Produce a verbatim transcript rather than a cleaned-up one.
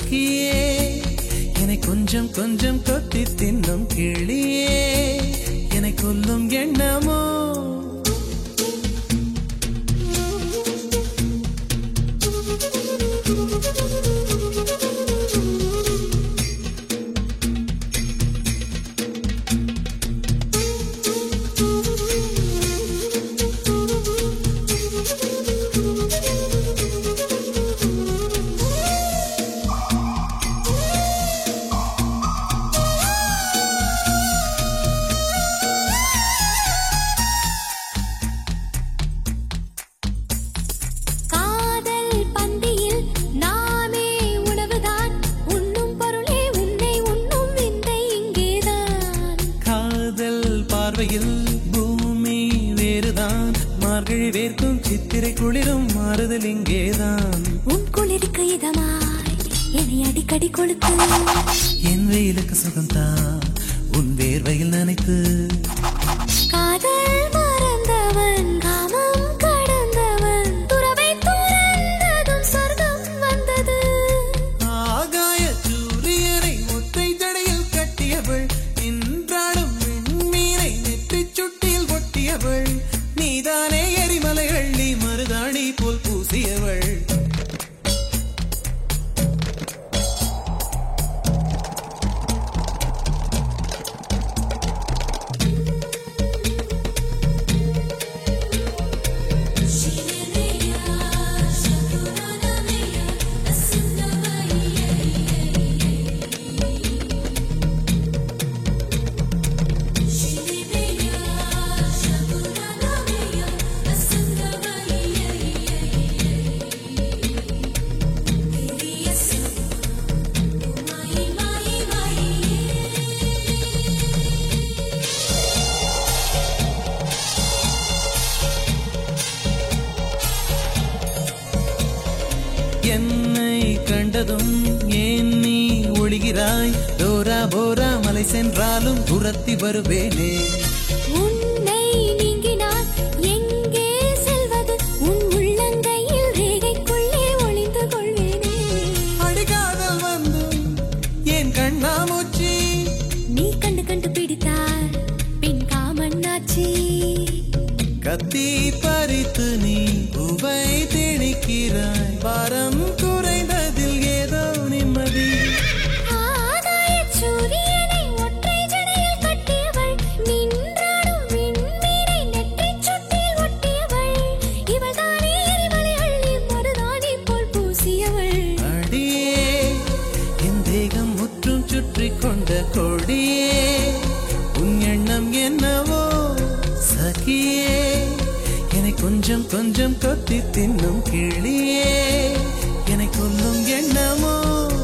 சகியே என்னை கொஞ்சம் கொஞ்சம் கொத்தி தின்னும் கிளியே என்னை கொல்லும் எண்ணமோ பூமி வேறுதான் மார்கழி வேர்க்கும் சித்திரை குளிரும் மாறுதல் இங்கேதான் உன் குளிருக்கு இதமாய் என்னை அடிக்கடி கொளுத்து என் வெயிலுக்கு சுகம்தான் உன் வேர்வையில் நினைத்து காதல் மறந்தவன் காமம் கடந்தவன் துறவை துறந்ததும் சொர்க்கம் வந்தது ஆகாய சூரியனை ஒற்றை ஜடையில் கட்டியவள் இன்றாடும் விண்மீனை நெற்றி சுட்டியில் ஒட்டியவள் நீதானே எரிமலை அள்ளி மருதாணி போல் பூசியவள் என்னை கண்டதும் ஏன் நீ ஒளிகிறாய் டோரா போரா மலை சென்றாலும் துரத்தி வருவேனே உன்னை நீங்கினான் எங்கே செல்வது உன் உள்ளங்கையில் ரேகைக்குள்ளே ஒளிந்து கொள்வேனே அடிகாதல் வந்து என் கண்ணாமூச்சி நீ கண்டு கண்டு பிடித்தார் பின் காமண்ணாச்சி கத்தி பறித்து நீ பூவை திணிக்கிறாய் பாரம் குறைந்ததில் ஏதோ நிம்மதி ஆதாய சூரியனை ஒற்றை ஜடையில் கட்டியவள் நின்றாடும் விண்மீனை நெற்றிச் சுட்டில் ஒட்டியவள் இவள் தானே எரிமலை அள்ளி மருதாணி போல் பூசியவள் அடியே என் தேகம் முற்றும் சுற்றி கொண்ட கொடியே உன் எண்ணம் என்னவோ சகியே என்னை கொஞ்சம் கொஞ்சம் கொத்தி தின்னும் கிளியே என்னை கொல்லும் எண்ணமோ